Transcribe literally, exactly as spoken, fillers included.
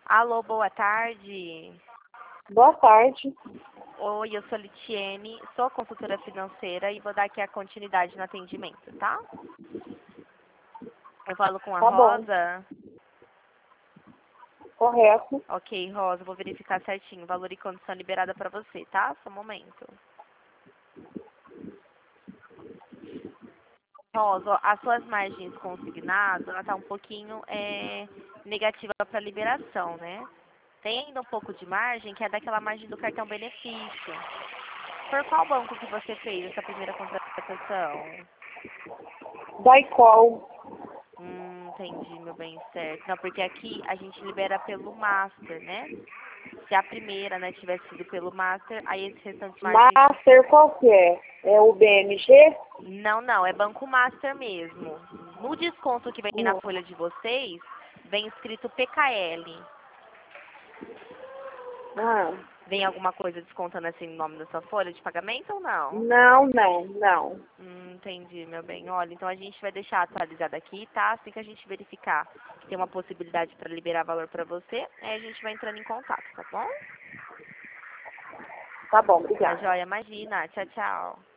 Alô, boa tarde. Boa tarde. Oi, eu sou Litiene, sou consultora financeira e vou dar aqui a continuidade no atendimento, tá? Eu falo com a Tá bom. Rosa. Correto. Ok, Rosa, vou verificar certinho. Valor e condição liberada para você, tá? Só um momento. Rosa, ó, as suas margens consignadas, ela tá um pouquinho é, negativa para liberação, né? Tem ainda um pouco de margem, que é daquela margem do cartão benefício. Por qual banco que você fez essa primeira contratação? Daicol. Hum, entendi, meu bem, certo. Não, porque aqui a gente libera pelo Master, né? Se a primeira, né, tivesse sido pelo Master, aí esse restante de margem... Master qual que é? É o B M G? Não, não, é Banco Master mesmo. No desconto que vem na Não. folha de vocês, vem escrito P K L. Ah, Vem alguma coisa descontando assim no nome da sua folha de pagamento ou não? não, não, não. Hum, entendi, meu bem. Olha, então a gente vai deixar atualizado aqui, tá? Assim que a gente verificar que tem uma possibilidade para liberar valor para você, aí a gente vai entrando em contato, tá bom? Tá bom, Tá obrigada. joia? Imagina. Tchau, tchau.